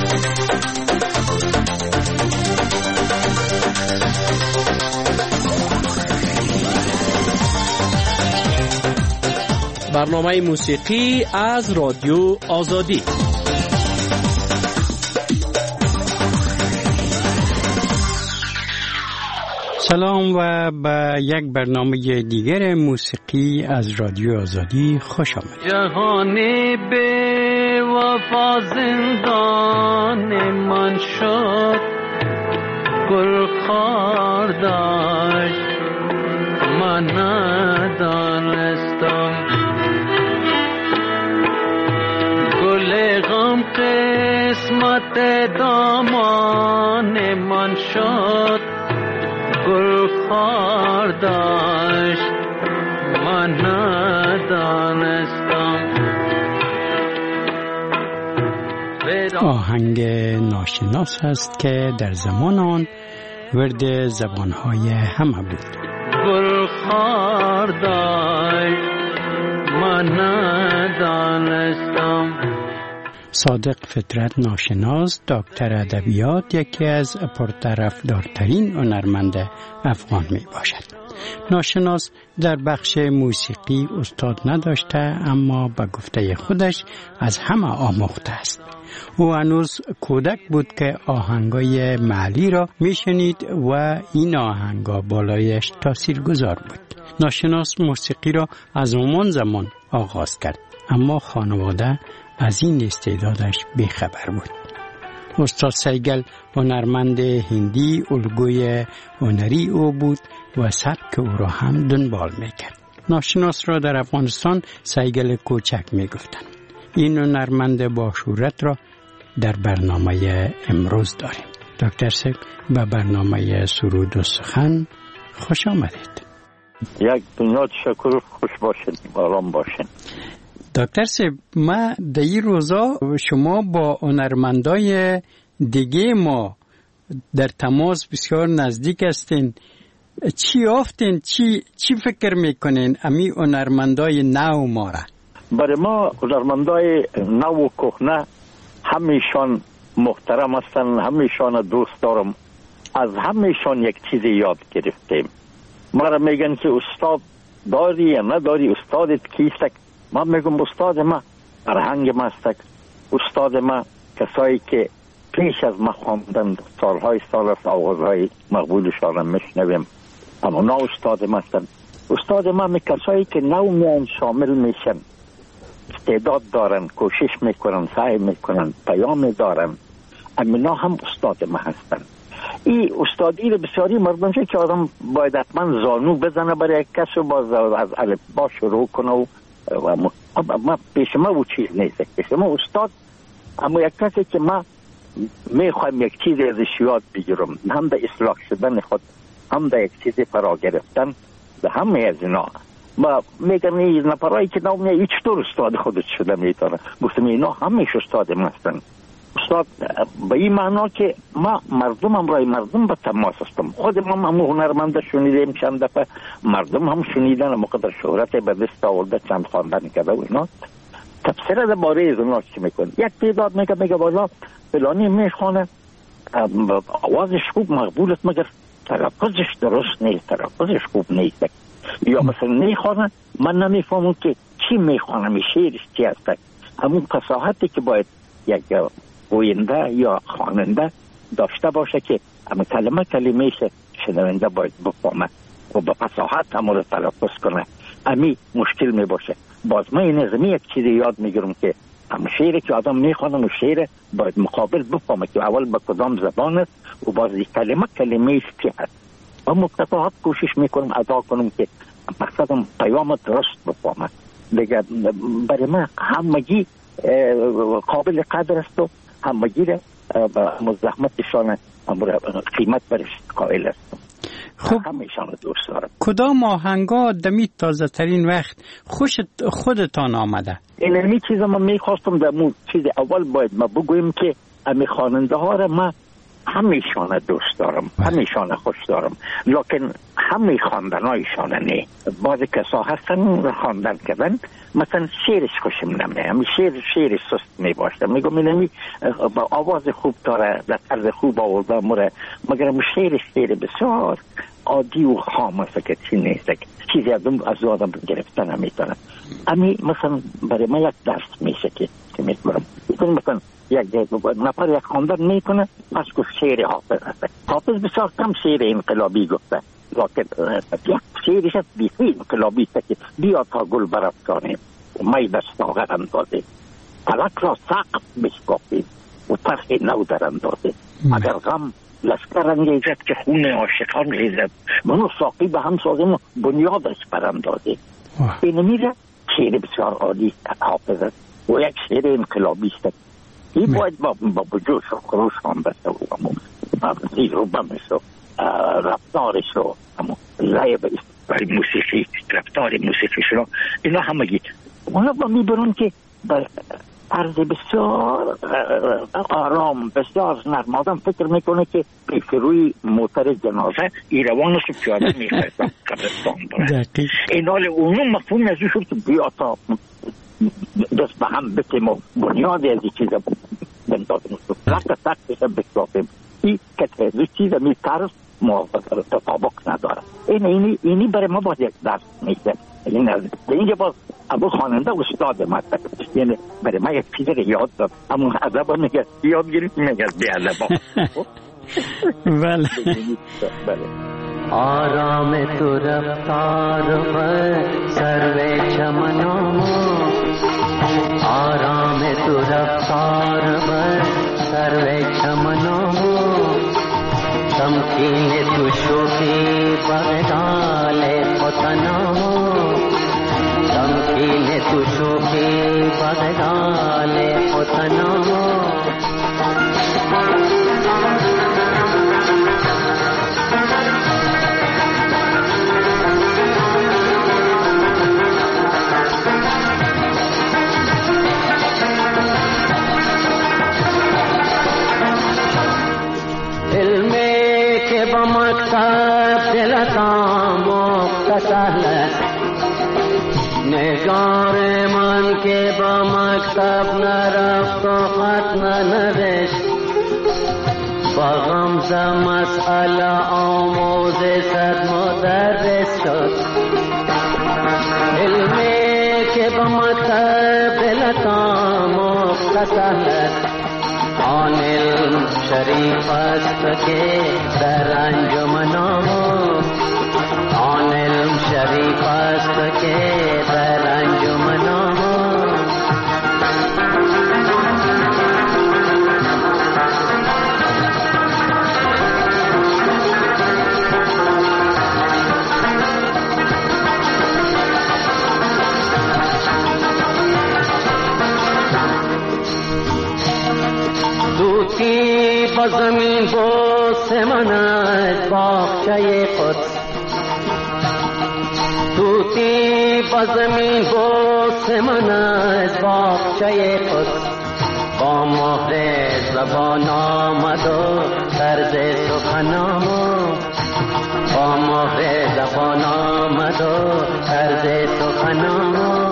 برنامه موسیقی از رادیو آزادی. سلام و به یک برنامه دیگر موسیقی از رادیو آزادی خوش آمدید. جهانی به وفا زندان من شد، گل خار داشت من ندانستم، گل غم قسمت دامان من شد، گل خار داشت من ندانستم. آهنگ ناشناس است که در زمان آن ورد زبانهای همه بود. گل خار داشت من ندانستم. صادق فطرت ناشناس، دکتر ادبیات، یکی از پرطرفدارترین هنرمند افغان می باشد. ناشناس در بخش موسیقی استاد نداشته، اما به گفته خودش از همه آموخته است. او هنوز کودک بود که آهنگای محلی را میشنید و این آهنگا بالایش تاثیرگذار بود. ناشناس موسیقی را از همان زمان آغاز کرد، اما خانواده از این استعدادش بیخبر بود. استاد سیگل هنرمند هندی الگوی هنری او بود و سبک او را هم دنبال میکرد. ناشناس را در افغانستان سیگل کوچک میگفتند. این هنرمند با شهرت را در برنامه امروز داریم. دکتر سیب به برنامه سرود و سخن خوش آمدید. یک دنیا تشکر، خوش باشید، آرام باشید. دکتر سیب، ما در این روزا شما با هنرمندای دیگه ما در تماس بسیار نزدیک هستین. چی یافتین؟ چی فکر میکنین امی هنرمندای نو ما را؟ برای ما هنرمندای نو و کهنه همیشان محترم هستن، همیشان دوست دارم. از همیشان یک چیزی یاد گرفتیم. ما را میگن که استاد داری یا نداری، استادت کیست؟ ما میگم استاد ما فرهنگ ما است. استاد ما کسایی که پیش از ما خواندن، سالهای سال است آوازهای مقبولشان را میشنویم، اما نه استاد ما هستن. استاد ما می کسایی که نو میان شامل میشن، استعداد دارن، کوشش میکنن، سعی میکنن، پیام دارن، امینا هم استاد ما هستن. این استادی رو بسیاری مردم که آدم باید حتما زانو بزنه برای یک کس و باز از الفبا شروع کنه و ما پیش ما او چیز نیست. پیش ما استاد اما یک کسی که ما میخوایم یک چیز ازش یاد بگیرم، هم به اصلاح شدن خود، هم به یک چیز فرا گرفتن، به همه از اینا. ما میگن این نفرایی که نو میگه چطور استاد خودت شده میتونه؟ گفتم اینا همیش استاد ما هستن. استاد به این معنا که ما مردم همراه مردم به تماس هستم. خود ما هم هنرمنده شنیدیم چند دفعه، مردم هم شنیدن، مقدر شهرت به دست آورده، چند خواندن کرده و اینا. تفسیر در باره از اونا چی میکنه؟ یک تعداد میگه والا فلانی میخوانه، آوازش خوب مقبولت، مگر تلفظش درست نیست، تلفظش خوب نیست. یا مثلا میخوانه من نمیفهمم که چی میخوانه، شعرش چی هست. همون فصاحتی که باید یک گوینده یا خواننده داشته باشه که همه کلمهش شنونده باید بفهمه و با فصاحت هم رو تلفظ کنه، امی مشکل می باشه. باز من این از یک چیزی یاد میگیرم که هم شعری که آدم میخوانه و شعر باید مقابل بفهمه که اول به کدام زبان است و باز کلمهش چی هست. و مفتفاحت کوشش میکنم ادا کنم که مقصدم پیام درست بفهمه. دیگه برای من همگی قابل قدر است و همگی مزاحمتشان قیمت برش قائل است. خب همیشان دوست دارم. کدام آهنگا دمی تازه ترین وقت خودتان آمده؟ این چیزا من میخواستم در مون چیز اول باید ما بگویم که امی خواننده ها را ما همیشان دوست دارم، همیشان خوش دارم، لکن همه خواندنایشان نه. بعضی کسا هستن خواندن کردن، مثلا شعرش خوشم نمیاد، همین شعر سست میباشد، میگم اینمی با آواز خوب داره، در طرز خوب آورده مره، مگر شعر بسیار عادی و خام است که چی نیست، چیزی از آدم گرفتن نمیتونه. امی مثلا برای ما یک درس میشه که میکنم، مثلا یک نفر یک خواندن میکنه، پس گفت شعر حافظ است. حافظ بسیار کم شعر انقلابی گفته، لکن یک شعرش بیخی انقلابی است که بیا تا گل برافکنیم و می دستاغر اندازیم، فلک را سقف بشکافیم و طرح نو در اندازیم. اگر غم لشکر انگیزد که خون عاشقان ریزد، منو ساقی به هم سازیم و بنیادش براندازیم. این میره شعر بسیار عالی حافظ است و یک شعر انقلابی است. این باید با جوش و خروش هم بسته و زیر و بمش و رفتارش رو لایب موسیقی، رفتار موسیقیش رو اینا همگی اونا با میبرون که طرز بسیار آرام، بسیار نرم. آدم فکر میکنه که پیش روی موتر جنازه ایروانش رو پیاده میخواستم قبرستان بره. این حال اونو مفهوم ازی شد که بیا تا دست به هم بکیم و بنیاد از این چیزا بندازیم، رفت تکتش بشکافیم. این که تحضیح چیز می طرز موافقه تطابق نداره. اینی برای ما باید یک درس میشه. اینجا باز ابو خواننده استاد مطلب، یعنی برای ما یک چیز رو یاد داد، اما ادب میگه یاد گیرید میگه بی ادب. بله. آرام تو رفتار پر سرو چمنام، آرام تو رفتار پر سرو چمنام، تمکین تو شوخی بغدال پتنام، تمکین تو شوخی بغدال پتنام. نگار من که با مکتب نرفت و خط ننوشت، با غمزه مسئله آموز صد مدرس شد. علمی که با مکتب لطا مختصر، آن علم شریف است که در انجمنام، آن علم شریف است که در انجمنام. دوتی با زمین بوس من از باغچه قدس، دوتی با زمین بوس من از باغچه قدس، با مهر زبان آمد و طرز سخنام، با مهر زبان آمد و طرز سخنام.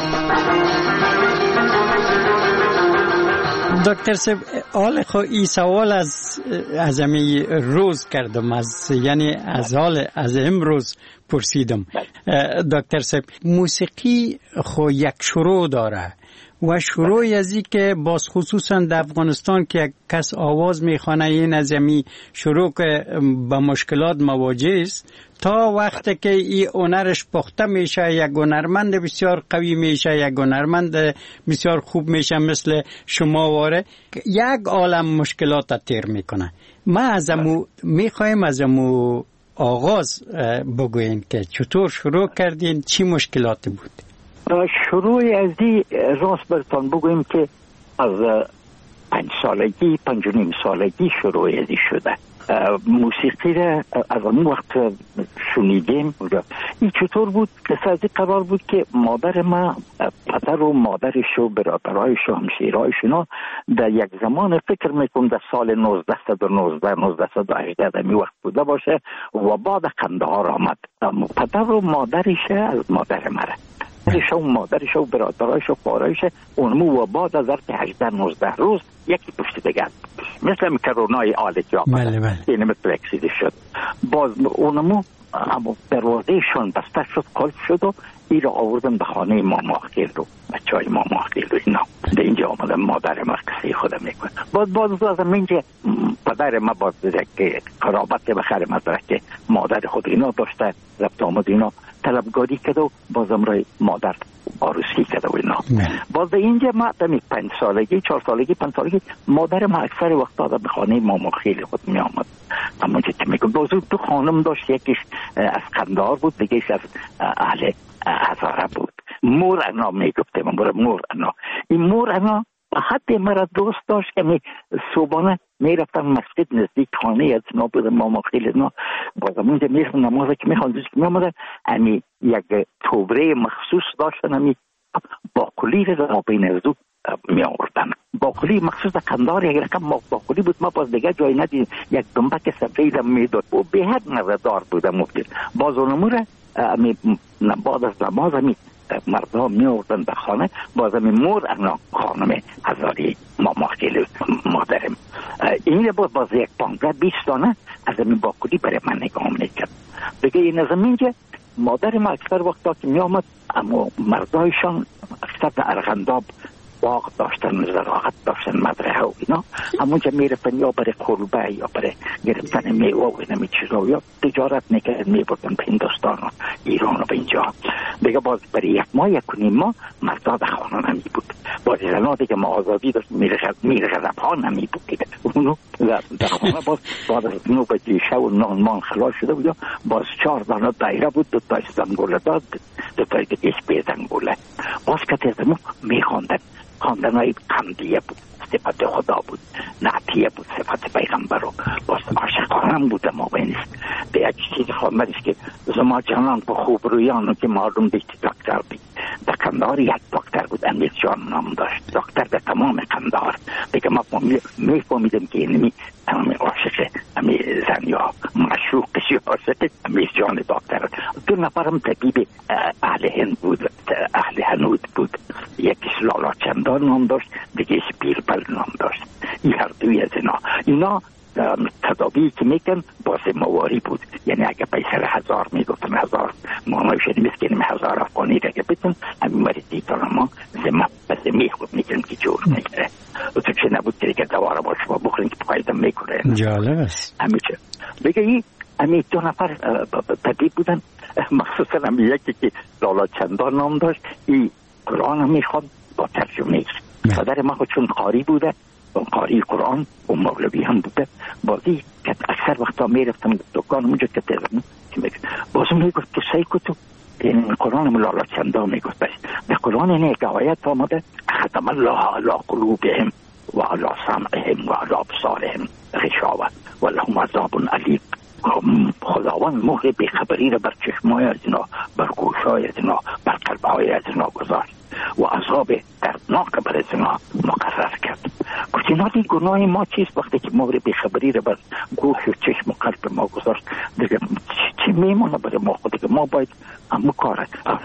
دکتر صاحب حال خو این سوال از امی روز کردم، یعنی از امروز پرسیدم. دکتر صاحب موسیقی خو یک شروع داره و شروع از این که باز خصوصا در افغانستان که یک کس آواز میخوانه این از امی شروع که با مشکلات مواجه است تا وقتی که این هنرش پخته میشه، یک هنرمند بسیار قوی میشه، یک هنرمند بسیار خوب میشه مثل شما واره، یک عالم مشکلات تیر میکنه. ما از امو میخوایم از امو آغاز بگوین که چطور شروع کردین، چی مشکلاتی بود؟ شروع از دی راست برتان بگویم که از 5 سالگی 5.5 سالگی شروع ازی شده. موسیقی را از اون وقت شنیدیم. این چطور بود؟ قصه از این قرار بود که مادر ما، پدر و مادرش و برادرایش و همشیرایش اینا در یک زمان فکر میکنم در سال 1918 می وقت بوده باشه و بعد قندهار آمد. پدر و مادرش از مادر مره مادرش و برادرایش و پارایش اونمو و بعد از 18-19 روز یکی پشت دیگر مثل کرونای آلی که آمده اینه مثل اکسیدی شد. باز اونمو دروازهشون بسته شد، کل شد و ای را آوردن به خانه ماما خیل رو، بچه های ماما خیل رو اینا در اینجا آمدن. مادر ما کسی خودم میکنه. باز از اینجا پدر ما باز که قرابت بخیر مدرک مادر خود اینا داشته، رفت آمد اینا طلبگاری کرده و بازم رای مادر عروسی کرده و اینا. باز اینجا ما دمی 5 سالگی 4 سالگی 5 سالگی مادر ما اکثر وقتا به خانه ماما خیلی خود می آمد. اما چه میگم باز تو خانم داشت، یکیش از قندهار بود، دیگهش از اهل هزاره بود. مور انا میگفتم مور انا. این مور انا حتی مرا دوست داشت که صبحانه میرفتم مسجد نزدیک خانه از اینا بود ماما خیلی اینا. بازم اونجا میرفتم نماز که میخواندش که میامدن امی یک توبره مخصوص داشتن، امی باقلی را بین ازدو می آوردن. باقلی مخصوص قندهار یک رقم باقلی بود، ما باز دیگه جای ندید. یک دنبک سفید میداد و به حد مزه‌دار بود. مفید باز اونمو را بعد از نماز مردا می آوردن به خانه. باز مور انا خانم هزاری ماما خیلی مادرم این باز یک 15-20 دانه از این باقلی برای من نگاه میکرد. دیگه این از اینجا مادر ما اکثر وقتا که می آمد اما مردایشان اکثر در ارغنداب باغ داشتن، زراعت داشتن، مزرعه و اینا. همونجا میرفتن یا برای کلبه یا برای گرفتن میوه و اینا چیزا یا تجارت میکردن، میبردن به هندوستان و ایران و به اینجا. دیگه باز برای 1 ماه 1.5 ماه مردا در خانه نمی بود. باز زنا دیگه ما آزادی داشت، میرغذب ها نمی بود دیگه. اونو در خانه باز از 9 بجه شب و نان خلاص شده بود. باز 4 دانه دایره بود، 2 تا زنگوله داد، 2 تا دیگه به زنگوله. باز که تزمو میخواندن، خواندنهای قمدیه بود، صفت خدا بود، نعتیه بود، صفت پیغمبر رو باز عاشقانم بود. ما بینیست به یک چیزی خواندنش که زما جانان با خوب رویانو که معلوم دیگه دکتر بید. در قندهار یک دکتر بود، امیر جان نام داشت، دکتر در تمام قندهار. دیگه ما میفهمیدم که اینمی عاشق امی زن یا مشروقش یا عاشق امیر جان دکتر. 2 نفرم طبیب اهل هند بود، اهل هنود بود. یکیش لالا چندان نام داشت، دیگهش بیربل نام داشت. این هر دوی از اینا تدابی که میکن باز مواری بود. یعنی اگه پیسر 1000 میگفتن 1000 مانوشنی مسکنیم 1000 افغانی را که بتن همین مریضی تا ما زمی خود میکنم که جور میگره. و تو چه نبود که دواره با شما بخورین که فایده میکنه. جالب است. همیشه بگه این 2 نفر طبیب بودن، مخصوصا هم یکی که لالا چندان نام داشت، این قرآن هم میخواد با ترجمه. پدر ما چون قاری بوده، قاری قرآن و مولوی هم بوده. بازی که اکثر وقتا میرفتم دکان اونجا که ترجمه بازم میگفت که سیکو این قرآن مولانا چندان میگفت در قرآن این یک آیت آمده ختم الله علی قلوبهم و علی سمعهم و علی ابصارهم غشاوه و لهم عذاب علیم. خداوند مهر بیخبری را بر چشمای از اینا، بر گوشای از اینا، بر قلبهای از اینا گذاشت و عذاب دردناک بر از اینا مقرر کرد. گفتینا دی گناه ما چیست وقتی که مهر بیخبری را بر گوش و چشم و قلب ما گذاشت؟ دیگه چی میمونه برای ما خود که ما باید همو کاره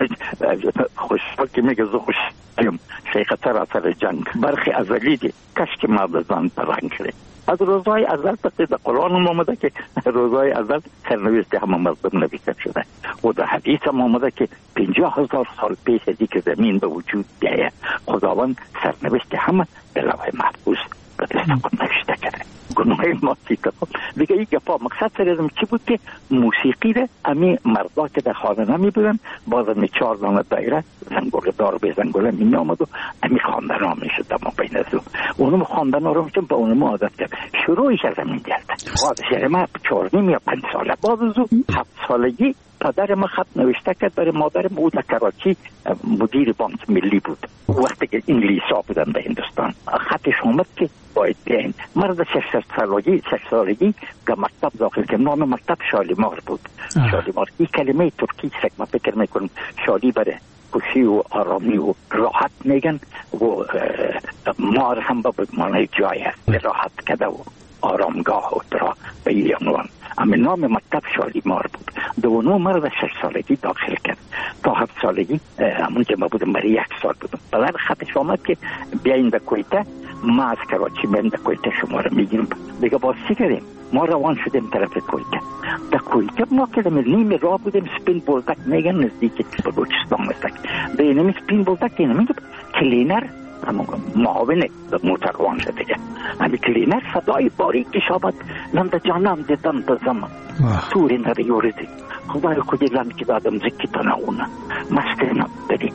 خوشحال که میگه زو خوشحالیم شیختر اثر جنگ برخی ازلی دی کش که مردزان پرنگ کرده. از روزهای ازل تقدید قرآن آمده که روزهای ازل سرنوشت همه مردم نوشته شده و در حدیث هم آمده که 50,000 سال پیش از که زمین به وجود بیاید خداوند سرنوشت همه به لوح محفوظ به دست خود نوشته کرده. گناه ما چیکار دیگه این گپا مقصد سرزم چی بود که موسیقی ده امی مردا که در خانه نمی بودن باز امی 4 دانه دایره زنگوله دار به زنگوله می آمد و امی خواندن ها می شد اما بین از اونم خواندن ها رو میشون به اونم عادت کرد. شروعش از همین گرده. شهر ما 4 یا 5 ساله باز از 7 سالگی پدر ما خط نوشته کرد برای مادرم. او در کراچی مدیر بانک ملی بود وقتی که انگلیسا بودن به هندوستان. خطش اومد که باید بیاین. مرد 6 سالگی که مکتب داخل که نام مکتب شالیمار بود. شالیمار این کلمه ترکی است ما فکر میکنم شالی برای خوشی و آرامی و راحت میگن و مار هم به معنی جای است راحت کده و آرامگاه و درا به این عنوان. اما نام مکتب شالیمار بود. دوانو مرد 6 سالگی داخل کرد تا 7 سالگی همون که ما بودم برای 1 سال بودم. بعد خطش آمد که بیاین به کویته. ما از کراچی بریم به کویته شما رو میگیریم. دیگه باز چی کردیم؟ ما روان شدیم طرف کویته. در کویته ما که نیم راه بودیم. سپین بولدک میگن نزدیک بلوچستان است. به اینمی سپین بولدک اینمی کلینر معاون موتروان شده دیگه. همین کلینر صدای باریکش آمد. نمده جانم دیدم بزم توری نریورزی خدای خودی لم که دادم زکی تناونه مسترم بدی.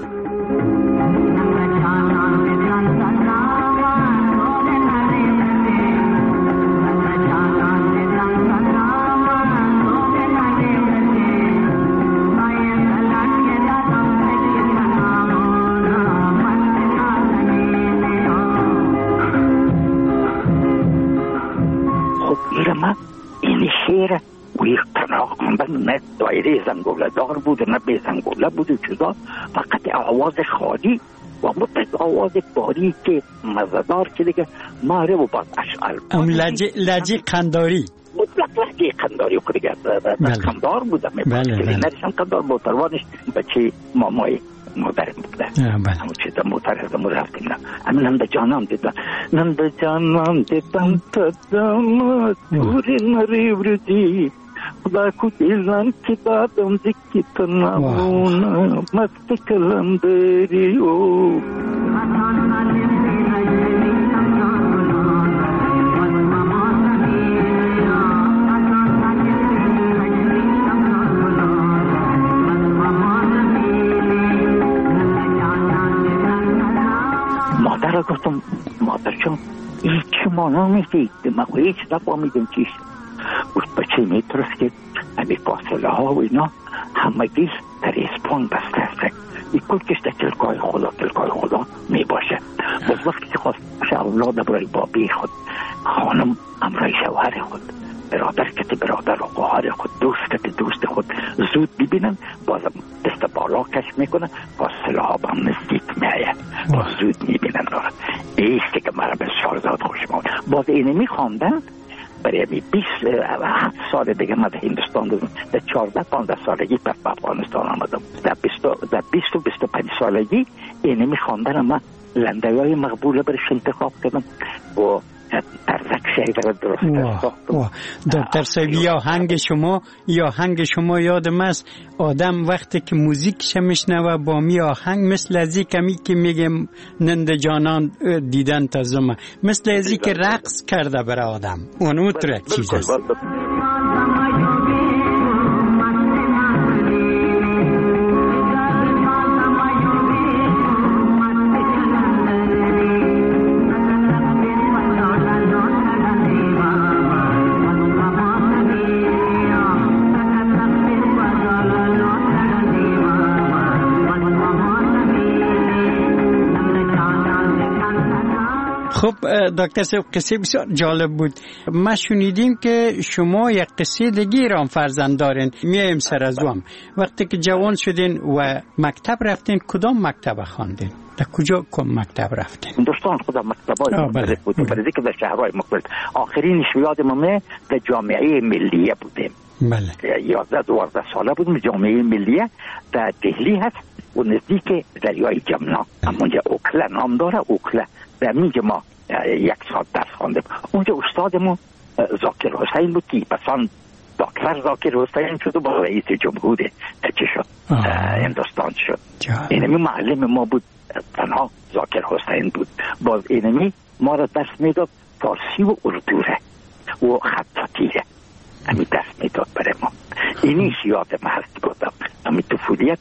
این شعر و یک تنها خوندن نه دایره زنگوله دار بود نه به زنگوله بود چیزا فقط آواز خالی و مطلق آواز باری که مزدار که دیگه ماره و باز اشعال لجه قنداری مطلق لجه قنداری که دیگه قندار بودم نرشم قندار موتروانش بچه مامای مادرم بوده همون چیزا موتر رفتیم نه همین نمده جانم دیدم نمده جانم دیدم تا دامت دوری نریورزی خدا کدیلن که دادم زکی تنامونه مست کلندری او مادر گفتم مادر چون هیچ مانا میدید ما هیچ نفهمیدم چیست. گفت بچه میترست که همین فاصله ها و اینا همگی در اسپان بسته است. این کلکش در تلقای خدا می باشه. باز وقتی که خواست اولاد برای بابی خود خانم امرای شوهر خود برادر کت برادر و خواهر خود دوست کت دوست خود زود ببینن بازم دست بالا کش میکنن فاصله ها با هم نزدیک میاید باز زود میبینن. ایستی که مرا بسیار زاد خوشم آمد. باز اینه میخواندن برای 27 سال دیگه من در هندوستان بودم. در 14-15 سالگی پس به افغانستان آمدم. در 20-25 سالگی اینه میخواندن اما لنده های مقبوله برش انتخاب کردم و ترزک شهر درست ساختم. دکتر سیبی یا آهنگ شما یادم است آدم وقتی که موزیک میشنوه با می آهنگ مثل ازی کمی که میگم نند جانان دیدن تا زمان مثل ازی که رقص کرده برای آدم اونو ترک چیز است. خب دکتر صاحب قصه بسیار جالب بود. ما شنیدیم که شما یک قصه دیگه را فرزند دارین. میایم سر از وام وقتی که جوان شدین و مکتب رفتین کدام مکتب خواندین؟ در کجا مکتب رفتین؟ هندوستان خدا مکتبای مختلف بود. برای که در شهرهای مختلف آخرینش یادمه در جامعه ملیه بودیم. بله 11-12 ساله بودیم. جامعه ملیه در دهلی هست و نزدیک دریای جمنا همونجا اوکلا نام داره. اوکلا در اینجا ما 1 ساعت درس خواندیم. اونجا استادمون ذاکر حسین بود که پسان دکتر ذاکر حسین شد و با رئیس جمهور چه شد هندوستان شد. اینمی معلم ما بود تنها ذاکر حسین بود. باز اینمی ما را درس میداد فارسی و اردو و خطاطیه همین درس میداد برای ما. اینیش یادم هست بودم همین طفولیت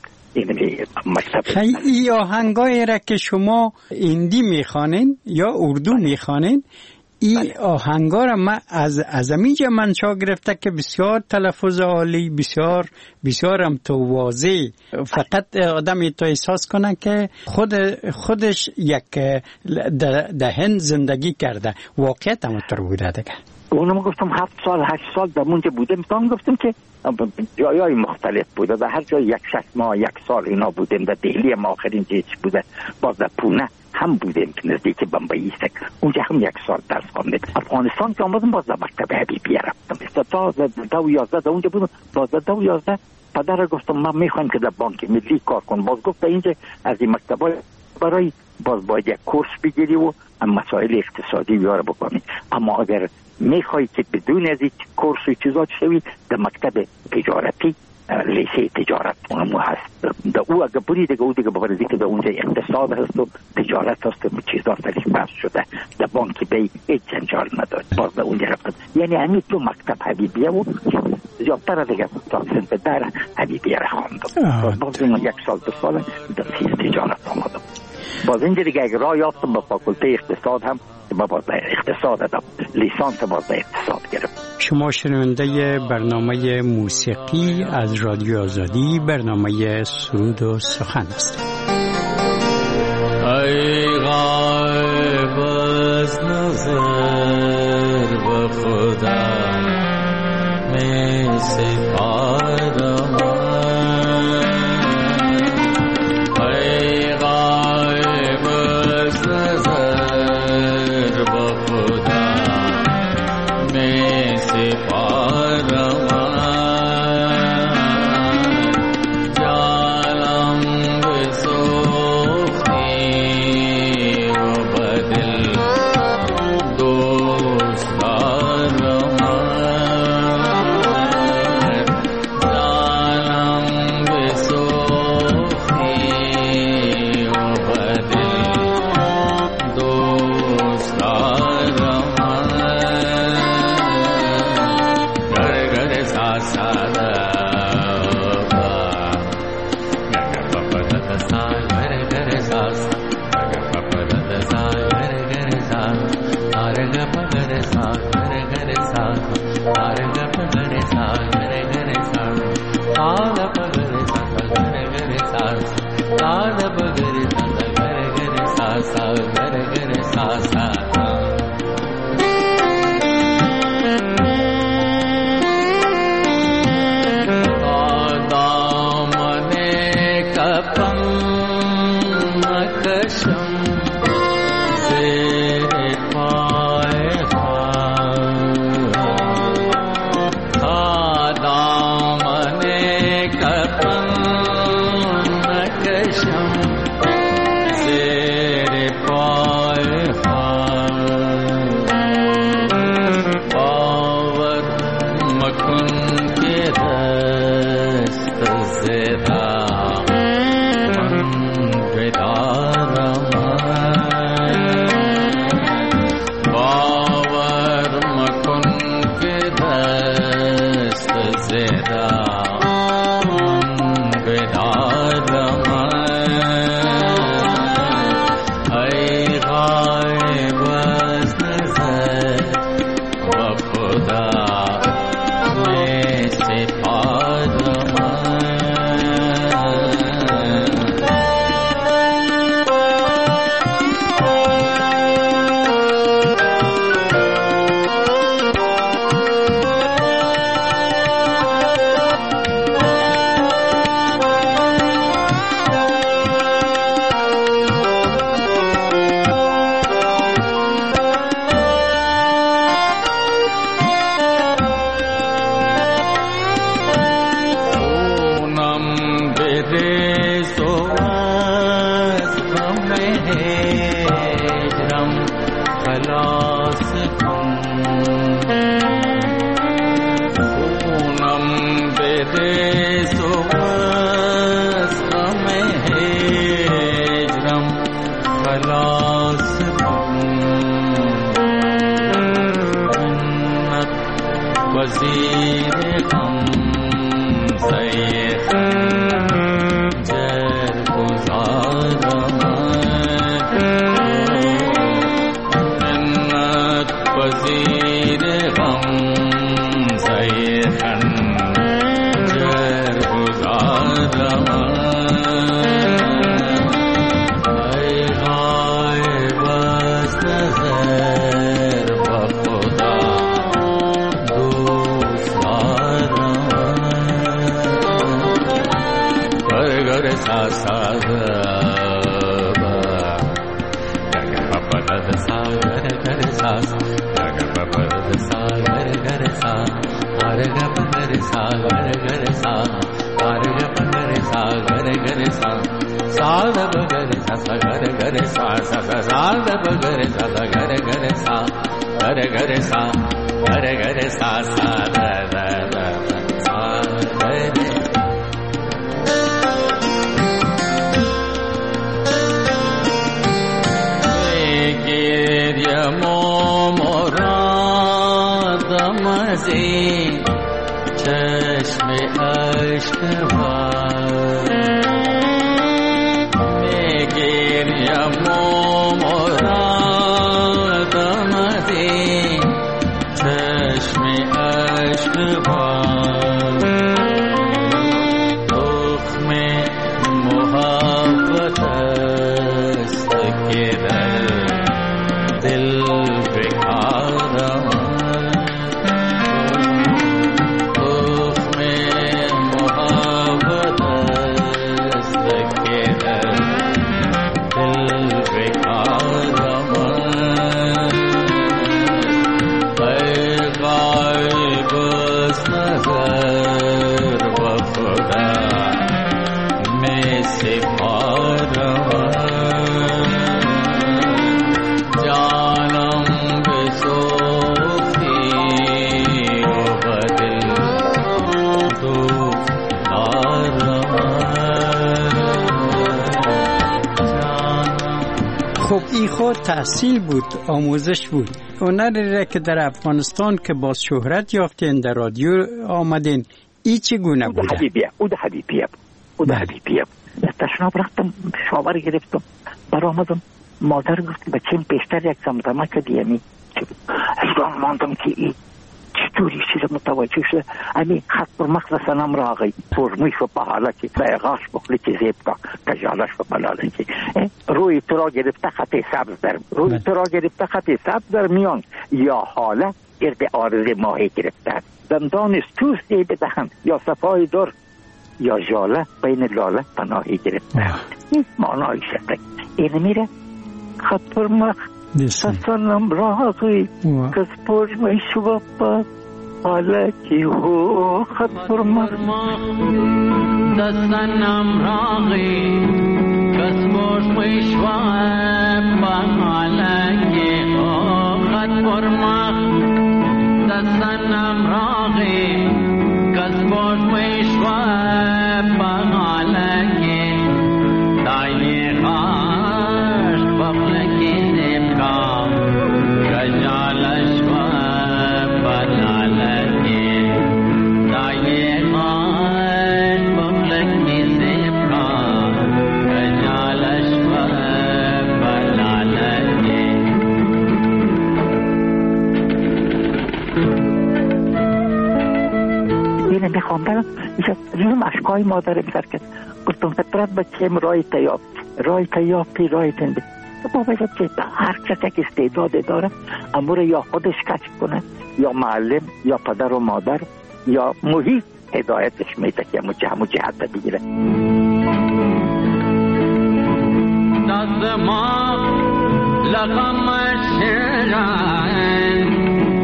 خیلی آهنگایی را که شما هندی میخوانین یا اردو میخوانین این آهنگار ما از امیجا منشا گرفته که بسیار تلفظ عالی، بسیار بسیار هم تو واضح، فقط آدم تو احساس کنه که خودش یک ده هند زندگی کرده. واقعیت هم طور بوده دیگه. اونم گفتم 7 سال 8 سال در اونجا بودم. تام گفتم که جایای مختلف بوده، در هر جای 6 ماه 1 سال اینا بودیم. در دهلی هم آخرین جایش بوده، باز در پونه هم بودیم که نزدیک بمبئی است، اونجا هم 1 سال درس خواندم. افغانستان که آمدم باز در مکتب حبیبیه رفتم تا 2011 اونجا بودم. باز 2011 پدر گفتم من میخوایم که در بانک ملی کار کنم. باز گفت اینجا از این مکتبای برای باز باید یک کورس بگیری و مسائل اقتصادی بیاره بکنی، اما اگر میخوای که بدون از این کورس و چیزا شوی در مکتب تجارتی لیسه تجارت اونمو هست. در او اگر بری دیگه او دیگه ببرزی که در اونجا اقتصاد هست و تجارت هست و چیزا سرش بحث شده. در بانک بی هیچ جنجال نداشت. باز در اونجا رفتم. یعنی همین تو مکتب حبیبیه و زیادتر دیگه تا سنت در حبیبیه را خواندم. باز 1 سال 2 سال در تجارت آمدم. باز اینجا دیگه اگر راه یافتم با فاکولته اقتصاد هم با اقتصاد دادم، لیسانس باز اقتصاد گرفت. شما شنونده برنامه موسیقی از رادیو آزادی، برنامه سرود و سخن است. ای غایب از نظر به خدا می سپارم، ای غایب از نظر به خدا می سپارم، جانم بسوختی و بدل دوست دارم، جانم بسوختی و بدل دوست دارم، گر گر سا سا دا گر پا دا سا گر گر سا گر پا دا سا گر گر سا ار گ پا گر سا گر گر سا ار گ پا گر سا گر گر سا آ دا پا گر سا گر گر سا آ دا پا گر سا گر گر سا گر گر سا تحصیل بود، آموزش بود. هنری را که در افغانستان که باز شهرت یافتین در رادیو آمدین، ای چگونه بوده؟ او ده حبیبیه تشناب رفتم، شاور گرفتم، برآمدم، مادر گفت بچه‌م پیشتر یک زمزمه کردی، یعنی حیران ماندم که ای چطوری چیز متوجه شده. امی خط پر مغز سنم راغی فرمیش و پهالکی بیغاش بخلی که زیب که کجالش و بلالکی روی تو را گرفته خط سبز در میان یا حاله گرد آرز ماهی گرفته، دندان استوسی بدهن یا صفای در یا جاله بین لاله پناهی گرفته. این معنای شده این میره خط پر مغز سنم راغی کس پرمیش و حالکی هو خط پر مغز دستنم راغی کس پرمیش و حالکی هو خط پر مغز دستنم راغی کس پرمیش و حالکی دایی غاش بفلکی زبکا کجالش و میخواندم اینم اشکای مادرم سر کرد. گفتم فطرت بچه‌م رای تیافتی تنده. بابا که هر کسی که استعداد داره امور یا خودش کشف کنه یا معلم یا پدر و مادر یا محیط هدایتش میده که همو جهت بگیره. دست ما لغم شیران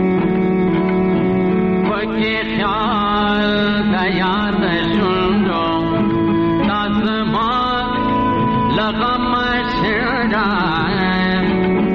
وکی خیال دیاد شندو دست ما لغم شیران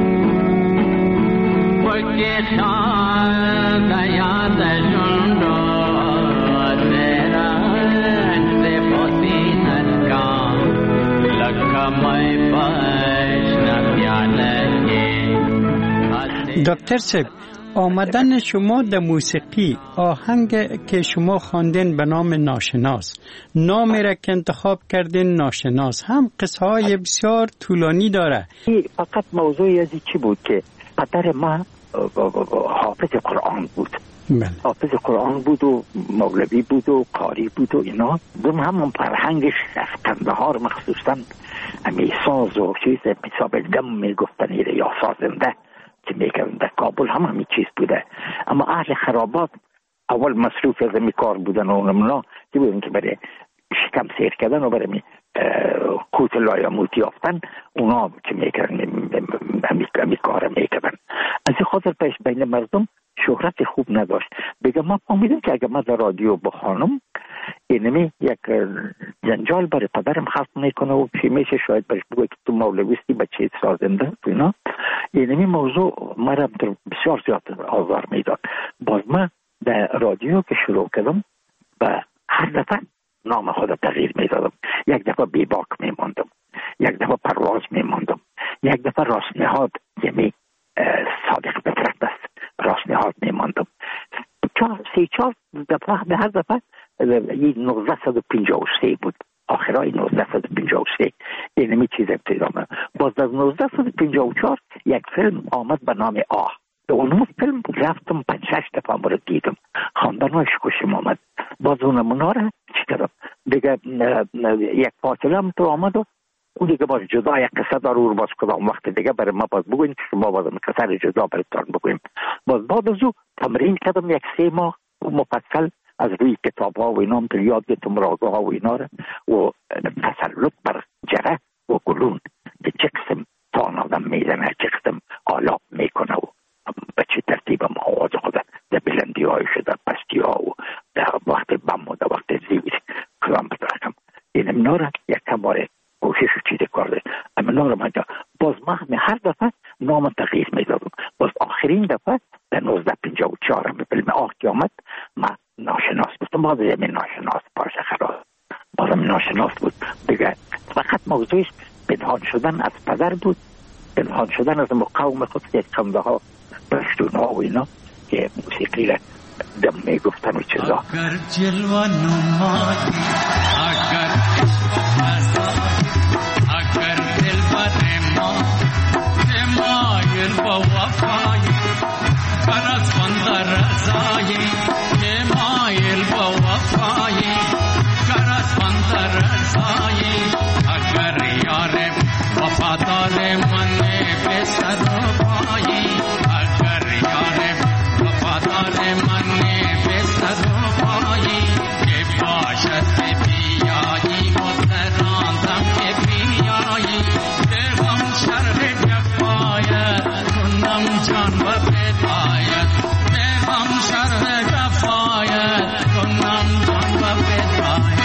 وکی خیال دیاد شندو تیرا سپوسی نسکا لکمی پشن پیالکی. دکتر صاحب، آمدن شما در موسیقی، آهنگ که شما خواندین به نام ناشناس، نامی را که انتخاب کردین ناشناس، هم قصه های بسیار طولانی داره. فقط موضوعی از چی بود که پدر ما حافظ قرآن بود. حافظ قرآن بود و مولوی بود و قاری بود و اینا. همون فرهنگش از کندهار مخصوصا امی ساز و چیز حساب دم میگفتن یا سازنده که میگن در کابل هم همین چیز بوده. اما اهل خرابات اول مصروف از امی کار بودن و اونا که بودن که برای شکم سیر کردن و برای قوت لایموت یافتن اونا که میکردن امی کار میکردن. از این خاطر پیش بین مردم شهرت خوب نداشت. بگم ما فهمیدم که اگر ما در رادیو بخوانم اینمی یک جنجال برای پدرم خلق میکنه و چی میشه شاید برش بگوی که تو مولویستی بچه سازنده اینا. اینمی موضوع مرا بسیار زیاد آزار میداد. باز من در رادیو که شروع کردم به هر دفعه نام خود تغییر میدادم. یک دفعه بیباک میماندم، یک دفعه پرواز میماندم، یک دفعه راست نهاد یعنی صادق فطرت است راست نهاد میماندم. 3-4 دفعه به هر دفعه 1953 بود، آخرای 1953 اینمی چیز ابتدا من. باز از 1954 یک فیلم آمد به نام آه. به اون فیلم رفتم 5-6 دفعه رو دیدم، خواندنش خوشم آمد. باز اون نمونه را چی کردم دیگه یک فاصله هم تو آمد و اون دیگه باز جدا یک قصه داره و باز کدام وقت دیگه برای ما باز بگویم که شما باز قصه جدا برایتان بگویم. باز بعد از او تمرین کردم یک 3 ماه مفصل از روی کتاب ها و اینا هم یاد گرفتم راگه ها و اینا و تسلط بر جره و گلون که چه قسم تان آدم میزنه، چه قسم آلاب میکنه و به چه ترتیب هم آواز خود در بلندی های شده، پستی ها و در وقت بم و در وقت زیر کلام بترکم. این امنا را یک کماره کوشش و چیز کرده. امنا را منجا باز من هر دفعه نام تغییر میدادم. باز آخرین دفعه در 1954 هم به فیلم آه که آمد من ناشناس بودم. باز یه ناشناس پارچه خراب بازم ناشناس بود دیگه. فقط موضوعش پنهان شدن از پدر بود، پنهان شدن از قوم خود که کنده ها پشتون ها و اینا که موسیقی را دم میگفتن و چیزا. اگر جلوه نمایی، اگر اگر دل بر ما مایل با وفایی برات بندر رضایی مایل با وفایی برات بندر رضایی اگر یار وفادار من به سر پایی اگر یار وفادار من به سر پایی که باشد بیایی مستراندم که بیایی دلم شرح جفایت کنم جان و بدایت دلم شرح جفایت کنم جان و بدایت.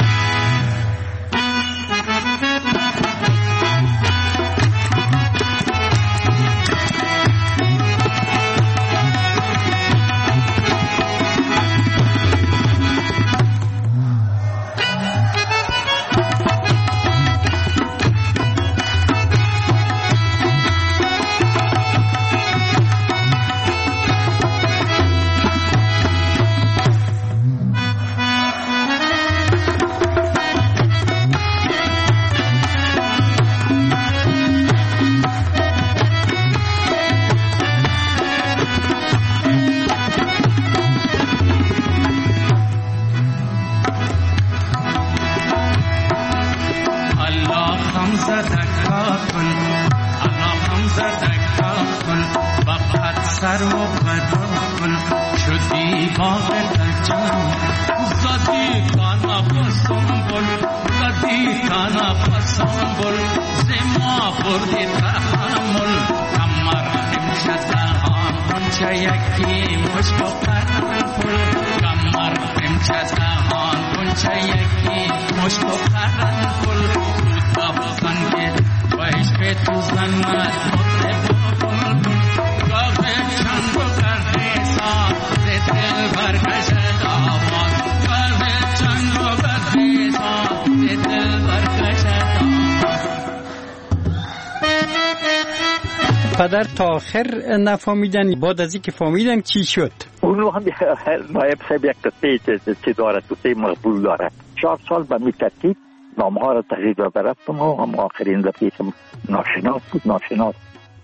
پدر تا آخر نفهمیدن، بعد از اینکه فهمیدن چی شد؟ اونو هم نایب صاحب یک قصه چی دارد، قصه مقبول دارد. 4 سال به می ترتیب نامه ها را تغییر داده رفتم و هم آخرین دفعه که ناشناس بود، ناشناس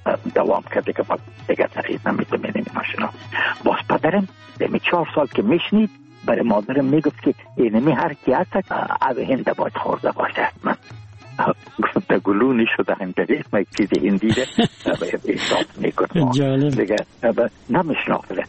دوام کرد که دیگه تغییر نمیتونم این ماشینا. باز پدرم دمی 4 سال که میشنید برای مادرم میگفت که اینمی هر کی هست از هنده باید خورده باشه. من گفتم گلونی شده هندری ما یک چیز هندیده احساس میکنم دیگه نمیشناخته.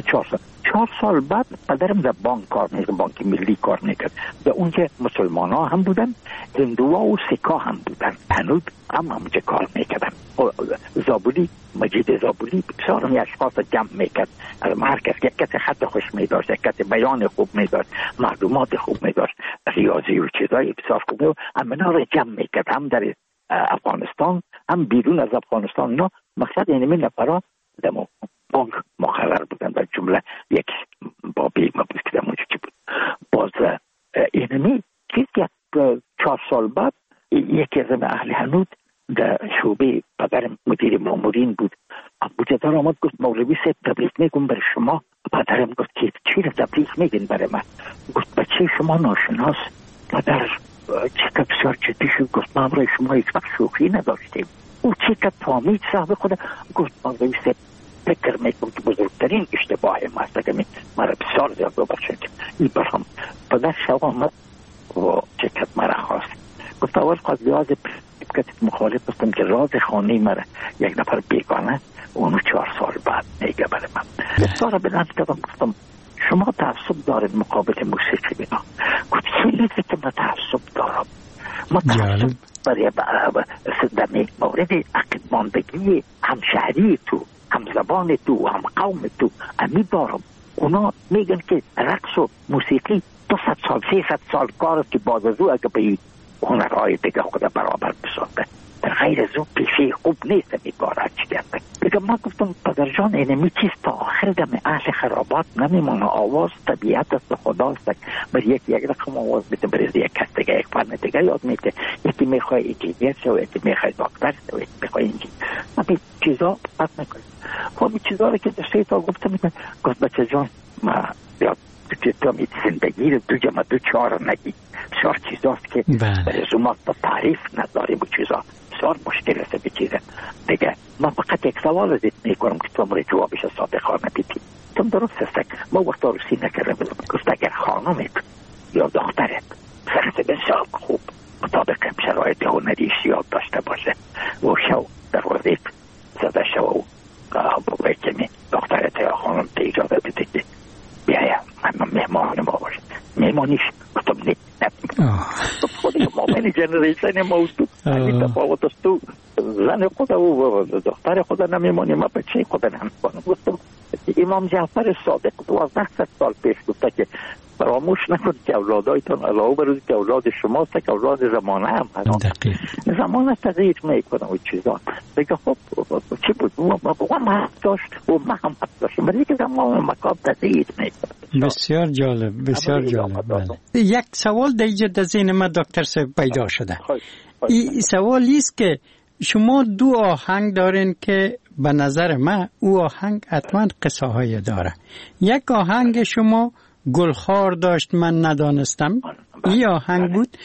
4 سال بعد پدرم در بانک کار میکرد، بانک ملی کار میکرد. در اونجا مسلمان ها هم بودن، هندوها و سکا هم بودن، هنوز هم همونجا کار میکردن. زابولی، مجید زابولی بسیار همی اشخاص جمع میکرد. از هر کس یک کسی خط خوش میداشت، یک کسی بیان خوب میداشت، معلومات خوب میداشت، ریاضی و چیزای بسیار خوب میداشت. همه را جمع میکرد، هم در افغانستان هم بیرون از افغانستان. اینا مقصد اینمی نفرها در بانک مقرر بودن و جمله یک بابی ما بود که در اونجا چی بود. باز اینمی چیز که 4 سال بعد یکی از اهل هنود در شعبه پدرم مدیر مامورین بود، ابوجا دار آمد گفت مولوی صاحب تبلیغ میگم برای شما. پدرم گفت که چی را تبلیغ میگین برای من؟ گفت بچه شما ناشناس. پدر چه بسیار جدی شد، گفت ما برای شما هیچ وقت شوخی نداشتیم. او چه فهمید صاحب خود، گفت مولوی صاحب فکر میکنم که بزرگترین اشتباه ما است که مرا بسیار زیاد ببخشید. این برهم پدر شو آمد و چکت مرا خواست. گفت اول خواست لحاظ پرسپکت مخالف بستم که راز خانه مرا یک نفر بیگانه اونو 4 سال بعد میگه برای من. بسیار بلند کردم گفتم شما تعصب دارید مقابل موسیقی بنا. گفت چیزی که من تعصب دارم، ما تعصب برای در مورد عقیدماندگی همشهری تو، هم زبان تو، هم قوم تو امی دارم. اونا میگن که رقص و موسیقی 200 سال 300 سال کار است که باز از او اگه به این هنرهای دیگه خود برابر بسازه، در غیر از اون پیشه خوب نیست می کار هرچی کرده. دیگه ما گفتم پدر جان اینمی چیز تا آخر دم اهل خرابات نمیمونه. آواز طبیعت است، خداست. برای یک رقم آواز میده، برای یک کس دیگه یک فن دیگه یاد میده. یکی میخواه انجینیر شو، یکی میخواه دکتر شو، یکی میخواه انجینیر. ما به چیزا پس نکنیم. خب این چیزا رو که در 3 سال گفتم میکنم. گفت بچه جان ما بیاد تو می زندگی رو 2 جمع 2 4 نگی. بسیار چیزاست که رزومات با تعریف نداریم و چیزا بسیار مشکل است به چیزه دیگه. من فقط یک سوال رو میکنم که تو امروز جوابش صادقانه بیتی. تم درست است. ما وقتا روسی نکردم. گفت اگر خانمت یا دخترت شخص بسیار خوب مطابق شرایط هنری یاد داشته باشه و شو در وظیف زده شو و باید که دخترت یا خانم تا اجازه بده که بیایم من مهمان ما باشه. مهمانیش گفتم نه خودی مومن جنریشن موضوع این تفاوت است. تو زن خود و دختر خود نمیمانی، ما بچه خود نمیمانم. گفتم امام جعفر صادق 1200 سال پیش گفته که فراموش نکنید که اولادایتان علاوه بر که اولاد شماست که اولاد زمانه هم هست. زمانه تغییر میکنه و چیزا دیگه. خب چی بود؟ ما هم داشت و ما هم داشت، ولی که زمان مکان تغییر میکنه. بسیار جالب، بسیار جالب. بله. یک سوال در ذهن من دکتر صاحب پیدا شده. این سوالی است که شما 2 آهنگ دارین که به نظر من او آهنگ حتما قصه های داره. یک آهنگ شما گلخوار داشت من ندانستم، این آهنگ بود.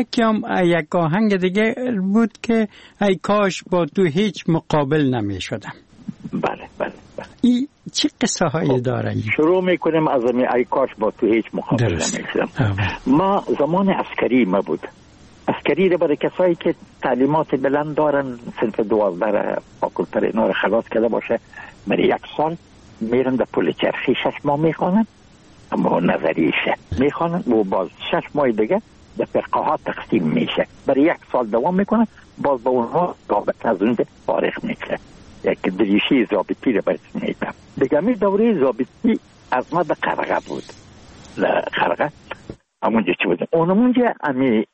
یک آهنگ دیگه بود که ای کاش با تو هیچ مقابل نمی شدم. بله. این چه قصه هایی داره؟ شروع میکنیم از ای کاش با تو هیچ مقابل نمی شدم. ما زمان عسکری ما بود. عسکری رو برای کسایی که تعلیمات بلند دارن صنف 12 فاکولتر اینا رو خلاص کرده باشه، برای 1 سال میرن در پل چرخی 6 ماه میخوانن، اما نظریشه میخوانن و باز 6 ماه دیگه در فرقه ها تقسیم میشه. برای 1 سال دوام میکنن، باز با اونها ضابط از اونجا فارغ میشه. یک دریشی ضابطی رو برش میدن دیگه. می دوره ضابطی از ما در قرقه بود. قرقه همونجا چی بود؟ اونمونجا امی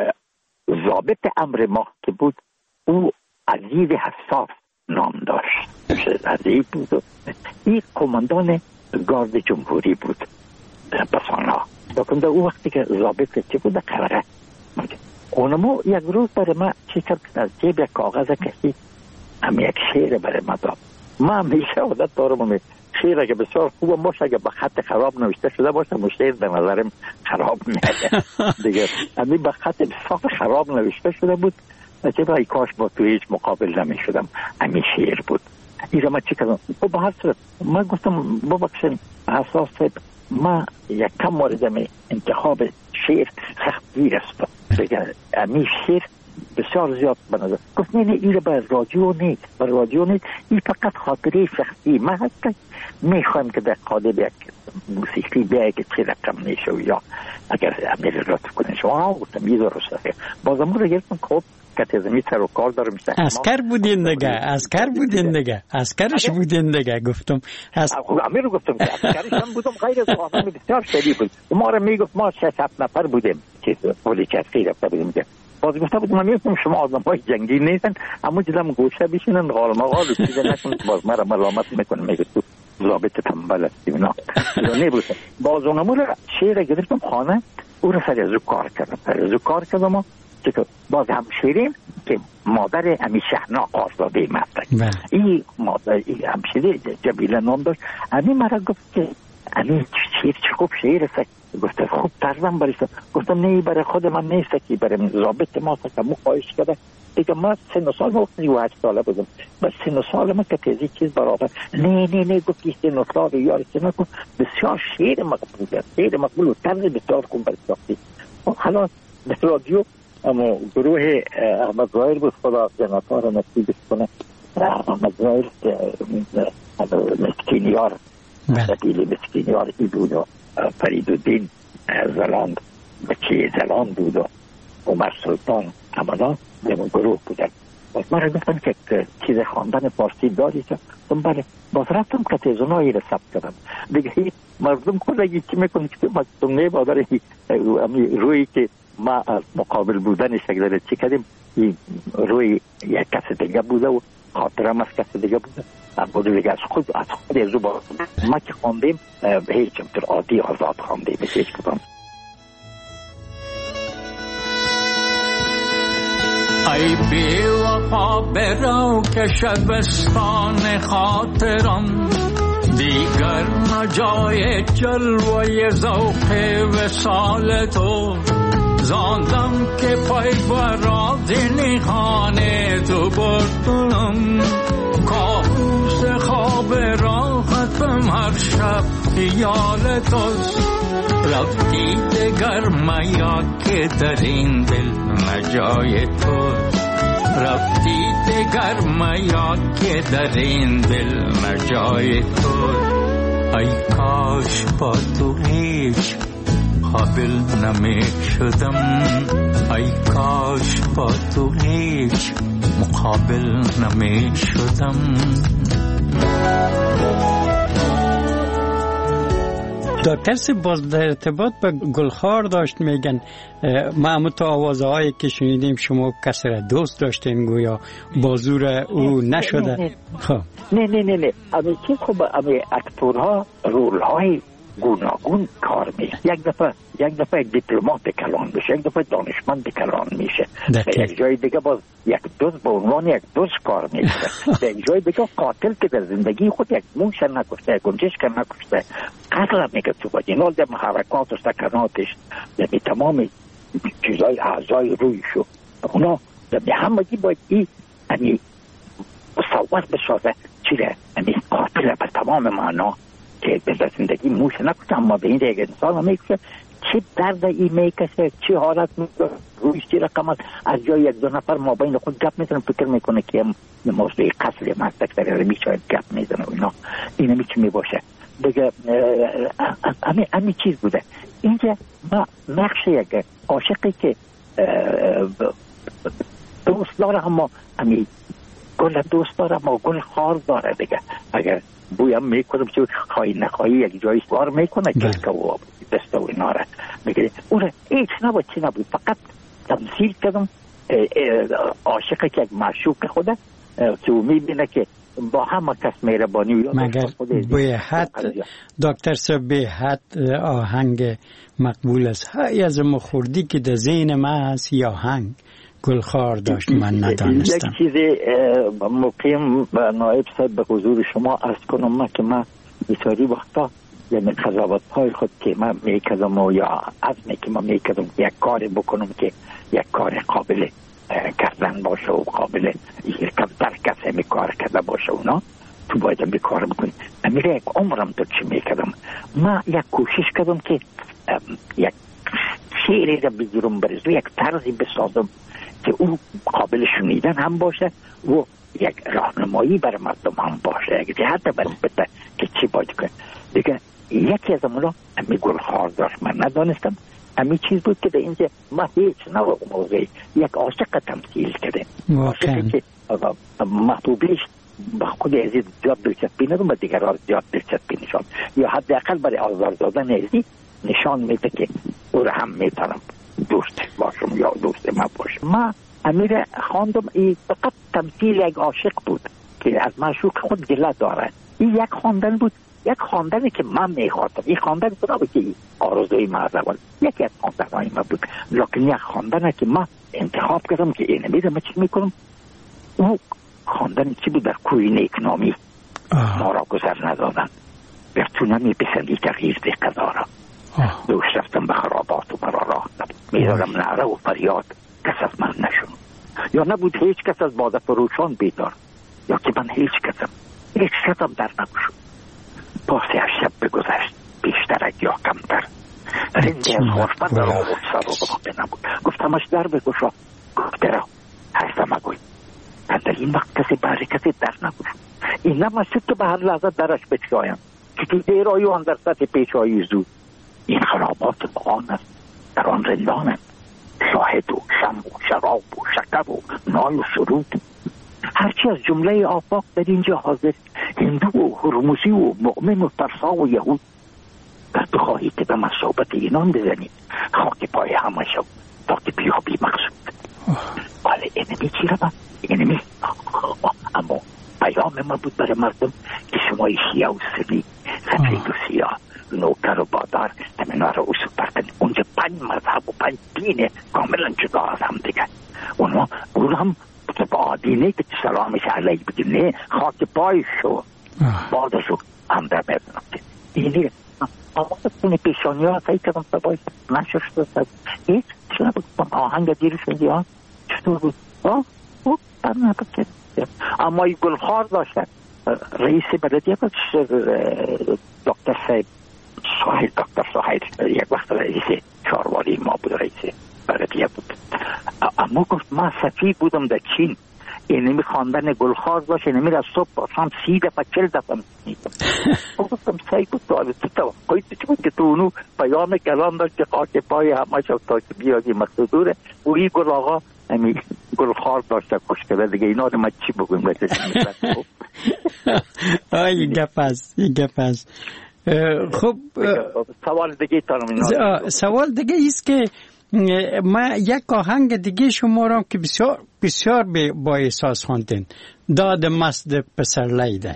ضابط امر ما که بود او عزیز حساس نام داشت. عزیز بود. این کماندان گارد جمهوری بود بسانا. دکنده او وقتی که ضابط چی بود قرقه اونمو یک روز برای ما چی کرد از جیب یک کاغذ کشید، هم یک شعر برای ما داد. ما همیشه عادت دارم شعر اگه بسیار خوبه باشه اگه به خط خراب نوشته شده باشه شعر به نظرم خراب میاد دیگه. همین به خط بسیار خراب نوشته شده بود. چه ای کاش با تو هیچ مقابل نمی شدم. همین شعر بود. ایرا ما چی کردم؟ خب به هر صورت من گفتم ببخشید حساس صاحب، ما یک کم موردم انتخاب شعر سختگیر است. بگه همین شعر بسیار زیاد بنظر گفت نه این به رادیو نیست، به رادیو نیست، این فقط خاطره شخصی ما هست. میخوایم که در قالب یک موسیقی بیایی که چه رقم نیشه یا اگر امیر لطف کنه شما گفتم یه درسته بازم رو گرفتم. خب کتزمی سر و کار داره میشه. اسکر بودین دیگه اسکرش بودین دیگه. گفتم امیر رو گفتم اسکرش هم بودم، غیر از آدم بسیار شدید بود. ما رو میگفت ما 6-7 نفر بودیم که ولی چرخی رفته بودیم. باز گفته بودم میگفتم شما آدم های جنگی نیستن، اما جلم گوشه بشینن غال مغال رو چیزه نکنید. باز مرا ملامت میکنه میگه تو ضابط تنبل هستی اینا نبودن. باز اونمو رو شعر گرفتم خانه، او رو سر ازو کار کردم و که باز هم شیرین که مادر امی شهنا قاصداده مستک این مادر این همشیره جبیله نام داشت. امی مرا گفت که امی شیر چه خوب شعر است. گفته خوب ترزم بریست. گفتم نه برای خود من نیست که برای ضابط ما که مو خواهش کرده دیگه. ما 3 سال ما 38 ساله بودم، بس 3 سال ما که تیزی چیز برابر نه گفتی 3 سال یار که نکن. بسیار شعر مقبول و طرز بسیار خوب برساختی. خلاص به رادیو اما گروه احمد ظاهر بود، خدا جناتها رو نصیبش کنه. احمد ظاهر مسکینیار مسکینیار ای بود و فریدالدین زلاند بچه زلاند بود و عمر سلطان همانا در گروه بودن. باز من رو گفتن که چیز خواندن فارسی داری که بله. باز رفتم که تیزونایی رو ثبت کردم دیگه. مردم کلگی چی میکنه که مردم نبادر روی که ما مقابل بودنش اگر چی کردیم روی یک کس دیگه بوده و خاطرم از کس دیگه بوده بوده دیگه. از خود زبان ما که خواندیم هیچ همتر عادی آزاد خواندیم هیچ کدام. ای بی وفا برو که شبستان خاطرم دیگر نجای جلوه ذوق وصال تو. زاندم که پای براد نیخان تو بردم کابوس خواب راحتم هر شب خیال توست. رفتی دگر میاد که در این دل نجای توست. رفتی دگر میاد که در این دل نجای توست. ای کاش با تو هیچ قابل نمی شدم. ای کاش با تو هیچ مقابل نمی شدم. دکتر سی باز در ارتباط به گلخار داشت میگن ما تو آوازهایی که شنیدیم شما کسی را دوست داشتین گویا بازور او نشده. خب نه امی که خب امی اکتورها رولهای گوناگون کار میشه. یک دفعه دیپلمات کلان میشه، یک دفعه دانشمند کلان میشه، یک جای دیگه باز یک دوست به عنوان یک دوست کار میشه، یک جای دیگه قاتل که در زندگی خود یک موش نکشته، یک گنجش که نکشته قتل میگه تو باید اینال در محرکات و سکناتش در تمام چیزای اعضای رویشو اونا در همگی باید این مصور بسازه چیره امی قاتل به تمام معنا که به زندگی موش نکشته اما به این دیگه انسان میکشه چه درد ای میکشه چه حالت میکشه رویش چی رقم از جای یک دو نفر ما بین خود گپ میزنه فکر میکنه که موضوع قتل مستک در میشه گپ میزنه و اینا این میچه میباشه دیگه امی چیز بوده. اینجا ما نقش یک عاشقی که دوست داره اما امی گل دوست داره اما گل خار داره دیگه. اگر بویم میکنم که خواهی نخواهی یک جایی سوار میکنه که و دست و اینا را میگه اون هیچ نبود چی نبود فقط تمثیل کردم عاشقی که یک معشوق خوده که او میبینه که با همه کس مهربانی مگر به حد دکتر صاحب به حد آهنگ مقبول است های از مخوردی که در ذهن من هست یا آهنگ گلخار داشت من ندانستم. یک چیز مقیم و نایب صاحب به حضور شما عرض کنم من که من بسیاری وقتا یعنی قضاوت های خود که من میکردم و یا عزمی که من میکردم یک کار بکنم که یک کار قابل کردن باشه و قابل یکم درک از همی کار کرده باشه اونا، تو باید همی کار بکنی. امیره یک عمرم تو چی میکردم، ما یک کوشش کردم که یک شعری را بگیرم برزو، یک طرزی بسازم که او قابل شنیدن هم باشه و یک راهنمایی بر مردم هم باشه، یک جهت بده که چی باید کنه. دیگه یکی از اونا امی گلخار داشت، من ندانستم امی چیز بود که در اینجا ما هیچ نوع موضوعی یک عاشق تمثیل کرده، عاشقی که محبوبیش با خود عزیز زیاد دلچسبی ندارم و دیگران زیاد دلچسبی نشان، یا حداقل برای آزار دادن عزیز نشان میده که او را هم میتونم دوست باشم یا دوست ما باشم. ما امیر خواندم این فقط تمثیل یک عاشق بود که از معشوق خود گله داره. این یک خواندن بود، یک خواندنی که من میخواستم، این خواندن خدا بود که آرزوی ما از اول یکی از خواندنهای ما بود، لیکن یک خواندنی که من انتخاب کردم که اینه میدم من چی میکنم. او خواندن چی بود؟ در کوی نیکنامی ما را گذر ندادن، بر تو نمی پسندی تغییر دی قضا را، دوش رفتم به خرابات و مرا راه نبود، میدارم نعره و فریاد کس از من نشون، یا نبود هیچ کس از باده فروشان بیدار، یا که من هیچ کسم در نگشون. پاسی از شب بگذشت بیشتر یا کمتر، رنجی از خورفت را آورد سر و باقی نبود. گفتمش در بگشا، گفته را هستم اگوی در این وقت کسی بری کسی در نگشون. این نمشید که به هر لحظه درش بچایم که تو دیرایی و اندر سطح پیشایی زود. این خرابات بغان است، در آن رندان است، شاهد و شم و شراب و شکر و نای و سرود، هرچی از جمله آفاق در اینجا حاضر، هندو و هرمزی و مؤمن و ترسا و یهود. در بخواهی که به مسابت اینان بزنید خاک پای همه شو تا که بیابی مقصود. ولی اینمی چی رو اینمی اما پیام ما بود برای مردم که شمای شیعه و سنی، سفید و سیاه، نوکر و بادار همینا رو اصول پرتن. اونجا 5 مذهب و 5 دین کاملا جدا از هم دیگه. اونا اون هم با دینه که سلامش علیه بگی نه خاک پای شو بادشو هم در میدونم که اینه آماز کنی پیشانی ها سایی کردم سبایی نششت سب هیچ چونه بود آهنگ دیرو شدی ها چطور بود بر نبود. اما این گلخار داشتن رئیس بلدیه بود دکتر صاحب یک وقت رئیس چارواری ما بود، رئیس بلدیه بود. اما گفت ما سفیر بودم در چین، اینمی خواندن گلخار داشت، اینمی را صبح باشم 30 دفعه 40 دفعه میکنم. گفتم سعی بود تو توقعی چی بود که تو اونو پیام کلام داشت که خاک پای همه شد تا که بیادی مقصودوره و این گل آقا همی گلخار داشته کش کرده دیگه. اینا رو ما چی بگویم؟ این گپ است. خب سوال دیگه سوال دیگه ایست که ما یک آهنگ دیگه شما را که بسیار بسیار با احساس خواندین، داد مست پسر لیده.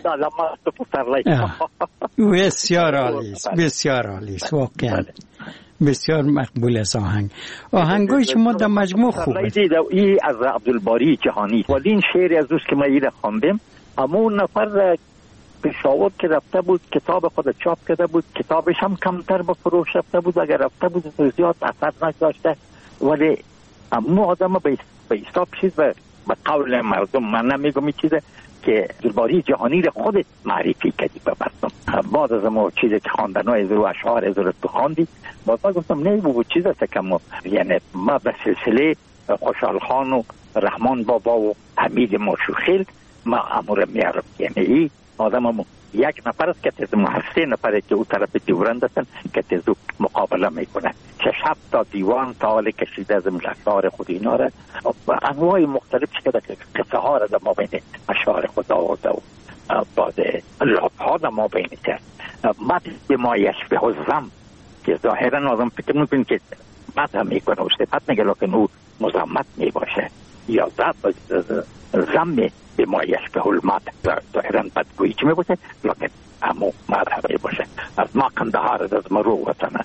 بسیار عالی است واقعا، بسیار مقبول است آهنگای شما در مجموع خوبه. این از عبدالباری جهانی ولی این شعری از دوست که ما ایره خواندیم. اما اون نفر پشاور که رفته بود کتاب خود چاپ کرده بود، کتابش هم کمتر به فروش رفته بود، اگر رفته بود زیاد اثر نگذاشته. ولی اما آدم به حساب چیز به قول مردم، من نمیگم این چیزه که عبدالباری جهانی رو خودت معرفی کردی به مردم. بعد از ما چیزی که خواندنای از رو اشعار از رو تو خواندی، باز گفتم نه بود چیز است که ما یعنی ما به سلسله خوشحال خان و رحمان بابا و حمید ماشوخیل ما امور میارم. یعنی آدم یک نفر است که تز محسن نفره که او طرف دیورند هستن که تز مقابله میکنه. 6 تا دیوان تاله کشیده از اشعار خود اینا را و انواع مختلف شده که قصه ها را در ما بین اشعار خود آورده و بعد لاب ها در ما بین کرد. مد ما یشبه الزم که ظاهرا آدم فکر میکنه که مد هم میکنه و صفت میگه لیکن او مزمت میباشه یا زم به ما یشبه المد ظاهرا بدگویی چی میباشه لیکن همو مذهبی باشه. از ما قندهار از مرو وطنه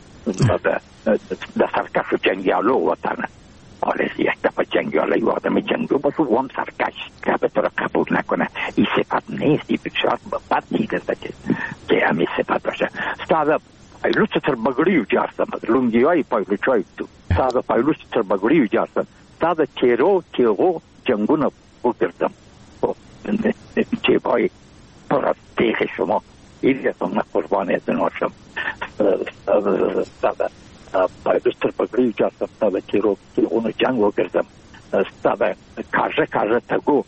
در سرکش و جنگیالو وطنه. حالا یک دفعه جنگیاله و آدم جنگو باشه و هم سرکش که به طور قبول نکنه. این صفت نیست، این بسیار بد دیده که همی صفت باشه. ستاده پایلوچ تر بگری و جارستم لونگی های پایلوچ های تو ستاده پایلوچ تر بگری و جارستم استاد تیرو تیغو جنگون بگردم جیبای پر از تیغ شما ایلیتون قربان ازناشم استاد بایدستر بگری جاست استاد تیرو تیغون جنگ بگردم استاد کاجه تگو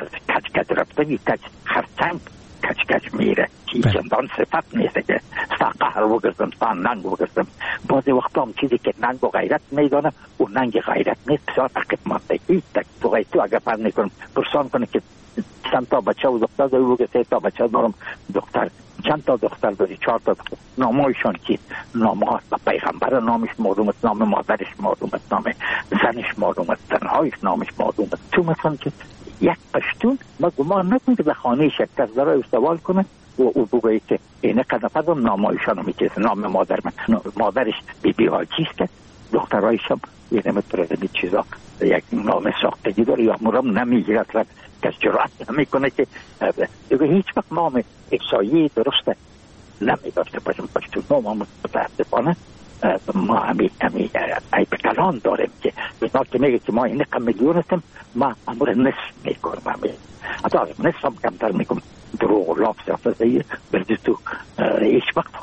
کچ رفتگی کچ خرچنگ کچ میره چندان صفت نیست که قهر بگردم ننگ بگردم بعضی وقتا هم چیزی که ننگ و غیرت میدانه و ننگ غیرت نیست بسیار عقب ماندگی تو اگر پر نکنم پرسان کنه که چند تا بچه و دختر داری بگه 3 تا بچه دارم دختر چند تا دختر داری 4 تا دختر نامایشان چیست نامه پیغمبر نامش معلوم است نام مادرش معلوم است نام زنش معلوم است زنهایش نامش معلوم است تو مثلا که یک پشتون ما گمان نکنیم که در خانه شکست داره استوال کنه و او بگوید که اینه قدفت نامایشان رو میچیست نام مادرش بی حاجیست که دخترهایش هم یه نمیتونه چیزا یک نام ساختگی داره یا مرام نمیگیرد و کس جرات نمیکنه که دیگه هیچ وقت نام احسایی درسته نمیداشته باشم پشتون نام هم متاسفانه ما همی ای کلان داریم که بنا که میگه که ما این میلیون هستیم ما امور نصف میکنم حتی از نصف هم کمتر میکنم دروغ و لاف سفزهی بردی تو هیچ وقت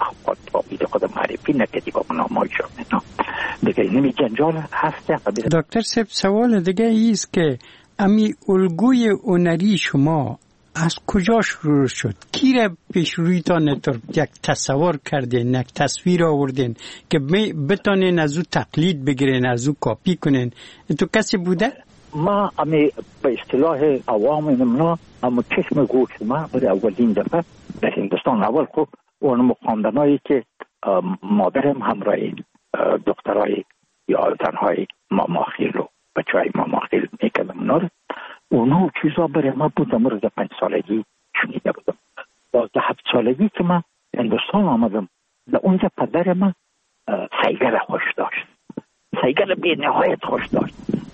خود معرفی نکدی با نامای شد دیگه نمی جنجال هسته. دکتر صاحب سوال دیگه ایست که امی الگوی هنری شما از کجا شروع شد؟ کی را پیش رویتان یک تصور کردین، یک تصویر آوردین که بتانین از او تقلید بگیرین، از او کاپی کنین؟ تو کسی بوده؟ ما امی به اصطلاح عوام نمنا اما چشم گوش ما برای اولین دفعه در هندوستان اول خوب اون خواندنایی که مادرم همراه دخترای یا زنهای ماماخیل و بچهای ماماخیل میکردم اونا رو اونو چیزا برای ما بود امروز 5 سالگی شنیده بودم. 7 سالگی که من هندوستان آمدم در اونجا پدر من سیگل خوش داشت، سیگل بی نهایت خوش داشت.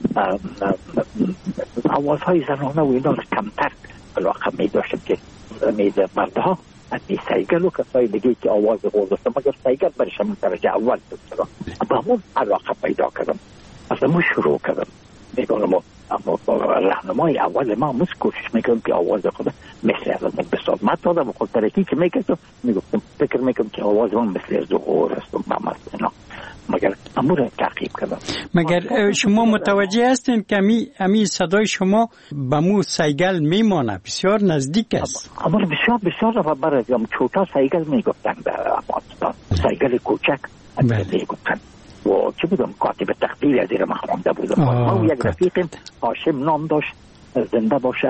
آوازهای زنانه و اینا رو کمتر علاقه می داشتم که میده مردها از بی سیگل و کسای دیگه که آواز غور داشتم مگر سیگل برشم درجه اول بود با همون علاقه پیدا کردم. از همون شروع کردم میگم اما راهنمای اول ما مس کوشش میکنم که آواز خود مثل از من بسازم. من دادم و خود ترکی که میکردم میگفتم فکر میکنم که آواز من مثل از غور است و اینا مگر امور تعقیب کردم. مگر شما متوجه هستین که امی صدای شما به مو سیگل میمانه، بسیار نزدیک است. اما بسیار و برای چوتا سیگل میگفتن در افغانستان، سیگل کوچک میگفتن و چه بودم کاتب تقدیر از ایره من خونده بودم. ما یک رفیقم هاشم نام داشت، زنده باشه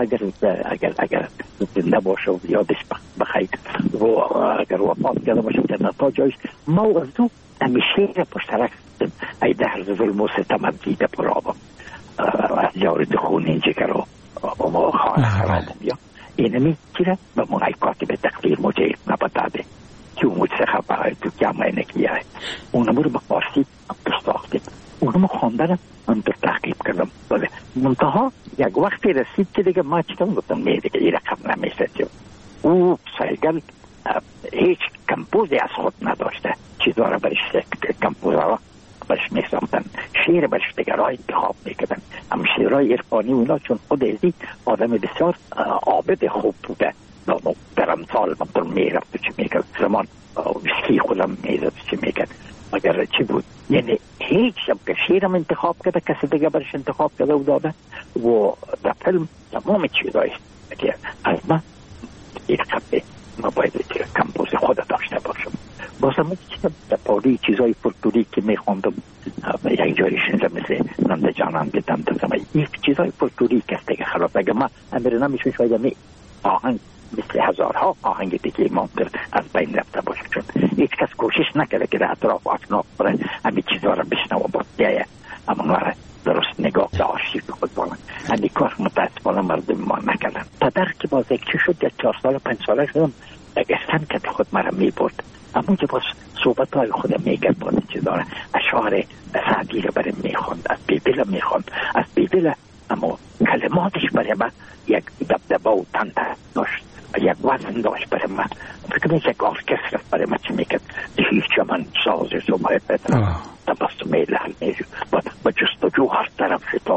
اگر زنده باشه و یادش بخیر و اگر وفات کرده باشه تا جایش ما از دو همیشه پشترک ای در ظلم و ستم دیده پرابم از جارد خونین جگر و خانه خرابم یا اینمی چیره به منعی کاتب تقدیر مجید نبتاده که اون مجھے خبر ہے تو کیا میں نے کیا ہے اونمو رو به فارسی ساختیم، اونمو خواندن من تو تحقیق کردم. بله منتها یک وقتی رسید که دیگه ما چطور گفتم نه دیگه این رقم نمیشه. او سیگل هیچ کمپوزی از خود نداشته، چیزا را برش کمپوزا برش میسامدن، شعر برش دیگر ها انتخاب میکردن. هم شعرهای عرفانی اونا چون خود ازی آدم بسیار عابد خوب بوده در امثال مطور میرفت چی میکرد زمان ویسکی خودم میزد چی میکرد مگر چی بود یعنی هیچ شب که شیرم انتخاب کرده کسی دیگه برش انتخاب کرده و داده و در فیلم تمام چیزایی که از من این خبه ما باید کمپوز خود داشته باشم. بازم میگم در پالی چیزای فولکلوری که میخوندم یک جایی شنیدم مثل ننده جانان دیدم دادم یک چیزای فولکلوری که دیگه خلاص اگه ما امیر نمیشون شاید آهنگ مثل هزارها آهنگ دیگه مانتر از بین رفته باشه چون هیچ کس کوشش نکرده که در اطراف آشنا کنه همین چیزها را بشنو و باید اما درست نگاه به آرشیو خود بانن همین کار متاسفانه مردم ما نکردن. پدر که باز یک چی شد یک 4 سال 5 ساله شدم اگرسن که خود مرا می برد اما که باز صحبت های خودم میگرد باز چیزها اشعار سعدی رو برای میخوند از بیبیل میخوند از بیبیل اما کلماتش برای من یک دبدبه و تنده داشت یک وزن داشت برای من فکر میکنم یک ارکستر برای من چی میکرد هیچ من ساز سومای پدرم تبستو میلحل میجو با جستجو هر طرف شد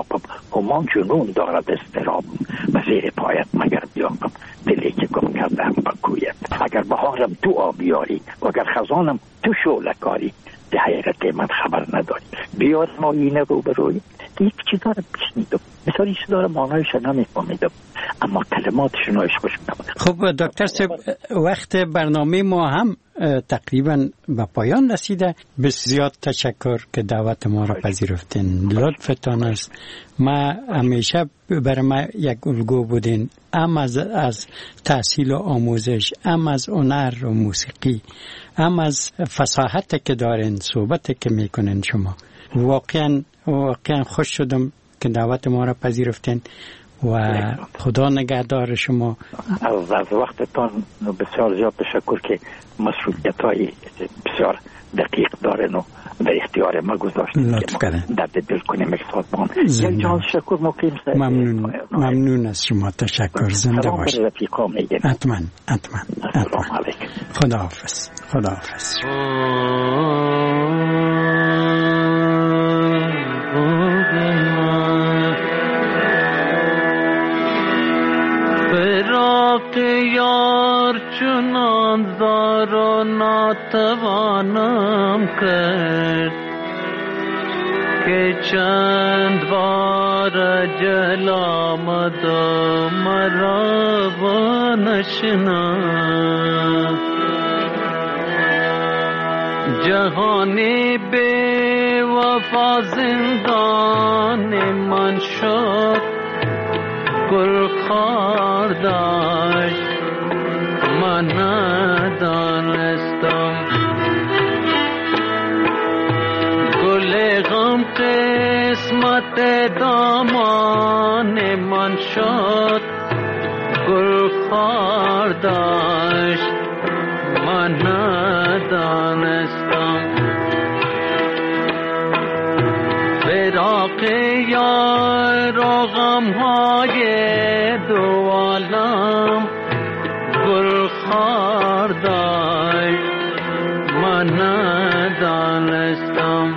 چون جنون دارد استراب و زیر پایت مگر بیام دلی که گم کردم بگوید. اگر بهارم تو آبیاری و اگر خزانم تو شعله کاری، به حقیقت من خبر نداری. بیار آینه رو بروی یک چیزا رو بشنیدم، مثلا این چیزا رو معنایش نمیفهمیدم، اما کلماتشون رو خوش می‌آمد. خب دکتر صاحب، وقت برنامه ما هم تقریبا به پایان رسیده. بسیار تشکر که دعوت ما را پذیرفتین. لطفتان است. ما همیشه برای ما یک الگو بودین، هم از تحصیل و آموزش، هم از هنر و موسیقی، هم از فصاحت که دارین، صحبت که میکنین. شما واقعا خوش شدم که دعوت ما را پذیرفتین و خدا نگهدار شما. از وقتتان بسیار زیاد تشکر که مسئولیت‌های بسیار دقیق دارن و در اختیار ما گذاشتین. لطف کردن. درد دل کنیم اقتصاد بان. یک جان تشکر مقیم سر. ممنون از شما. تشکر. زنده باشید. حتما. السلام علیکم. خداحافظ. فراق یار چنان زار و ناتوانم کرد که چند بار جل آمد و مرا نشناخت. جهانی بی وفا زندان من شد، گل خار داشت من ندانستم. گل غم قسمت دامان من شد، گل خار داشت من ندانستم. فراق یار و غمهای دو عالم، گل خار داشت من ندانستم.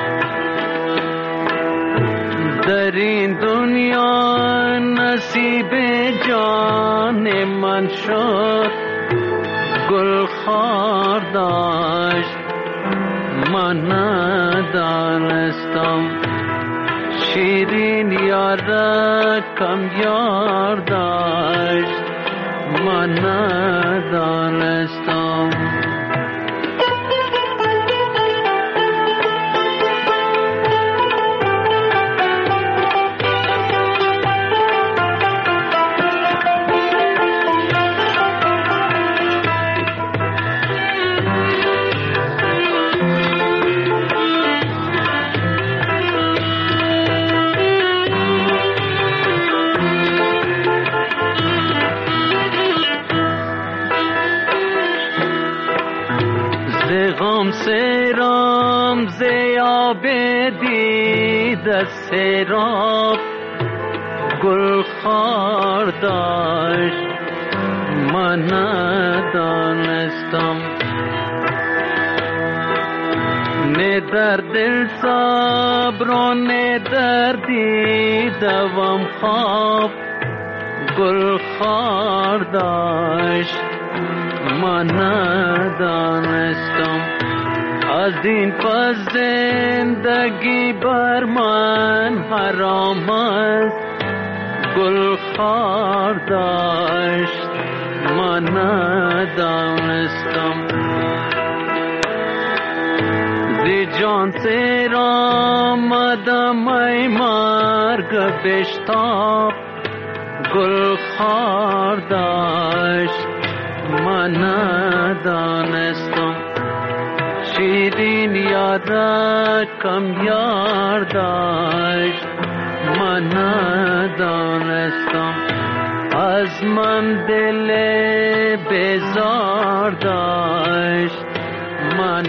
در این دنیا نصیب جان من شد، گل خار داشت من ندانستم. شیرین یار کم یار داشت من ندانستم. سرام زیاب دید سراب، گل خار داشت من ندانستم. نه در دل صبر و نه در دیدم خواب، گل خار داشت من ندانستم. از این پس زندگی بر من حرام است، گل خار داشت من ندانستم. دی جان سیر آمدم ای مرگ بشتاب، گل خار داشت من ندانستم. شیرین یار کم یار داشت من ندانستم. از من دل بیزار داشت من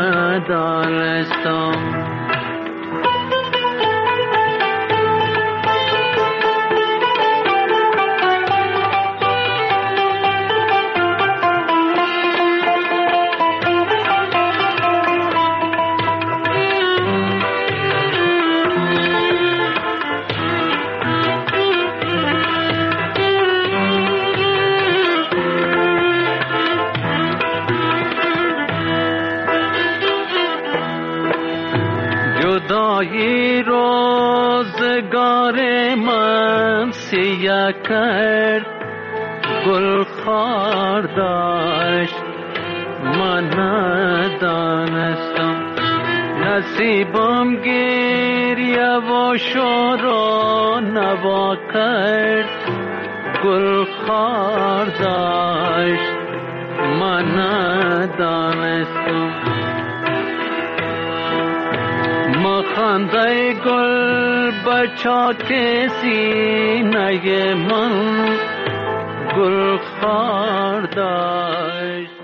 ندانستم. تنهایی روزگار من سیاه کرد، گل خار داشت من ندانستم، نصیبم گریه و شور و نوا کرد، گل خار داشت من ندانستم. مخنده گل بچاک سینه من گل خار داشت.